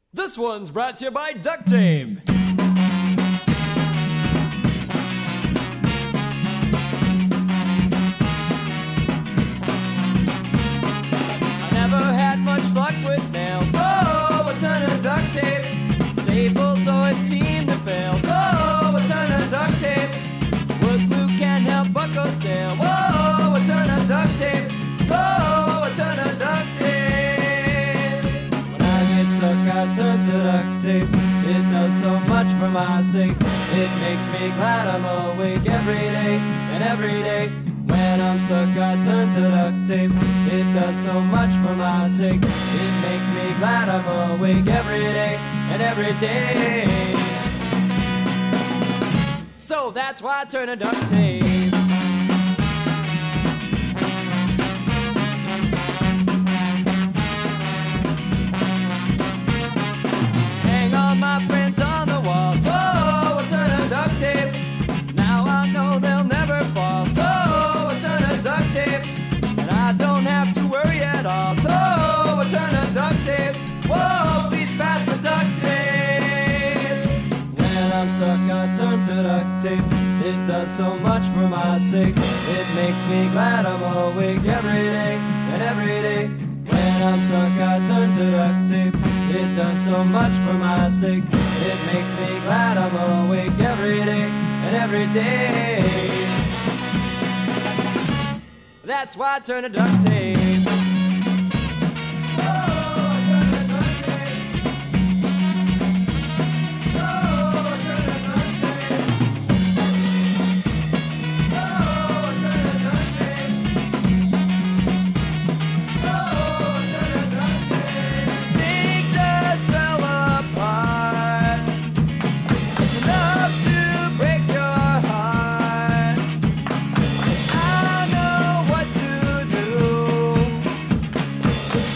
This one's brought to you by Duct Tape. I never had much luck with nails, so I turned to duct tape. Staples always seem to fail, so I turned to duct tape. Wood glue can't help but go stale, whoa, I turned to duct tape. So I turned to duct tape. When I get stuck, I turn to duct tape. It does so much for my sake. It makes me glad I'm awake every day and every day. When I'm stuck, I turn to duct tape. It does so much for my sake. It makes me glad I'm awake every day and every day. So that's why I turn to duct tape. Hang on my prints on the wall, so I turn to duct tape. Now I know they'll never fall, so I turn to duct tape. And I don't have to worry at all, so I turn to duct tape. Whoa, please pass the duct tape. When I'm stuck, I turn to duct tape. It does so much for my sake. It makes me glad I'm awake every day and every day. When I'm stuck, I turn to duct tape. It does so much for my sake. It makes me glad I'm awake every day and every day. That's why I turn to duct tape.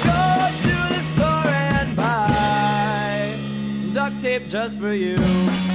Just for you.